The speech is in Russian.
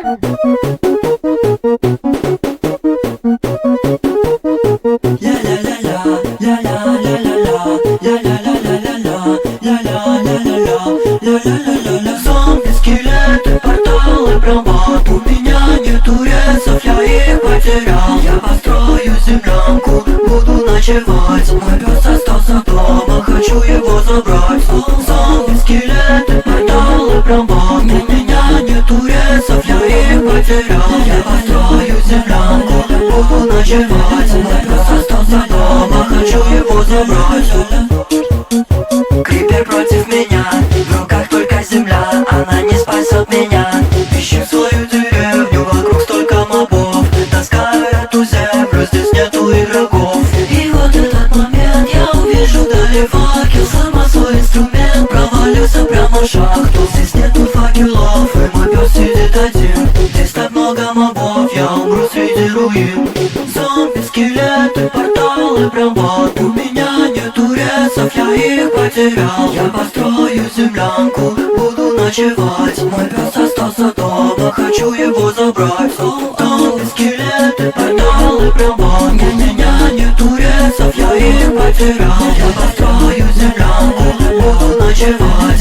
Зомби-скелеты, порталы, промат. У меня нету рельсов, я их потерял. Я построю землянку, буду ночевать. Мой пес остался дома, хочу его забрать. Зомби-скелеты, порталы, промат. У меня нету рельсов, я их потерял. Я построю землянку, буду ночевать. Мой пес остался дома, хочу его забрать. Крипер против меня, в руках только земля, она не спасет меня. Ищем свою деревню, вокруг столько мобов. Таскаю эту землю, здесь нету игроков. И вот этот момент я увижу вдали факел. Сломал свой инструмент, провалился прямо в шахту. Здесь нету факелов, и мой пес сидит один. Здесь так много мобов, я умру среди руин. Зомби-скелеты, порталы, промат. У меня нету рельсов, я их потерял. Я построю землянку, буду ночевать. Мой пес остался дома, хочу его забрать. Зомби-скелеты, порталы, промат. У меня нету рельсов, я их потерял. Я построю землянку, буду ночевать.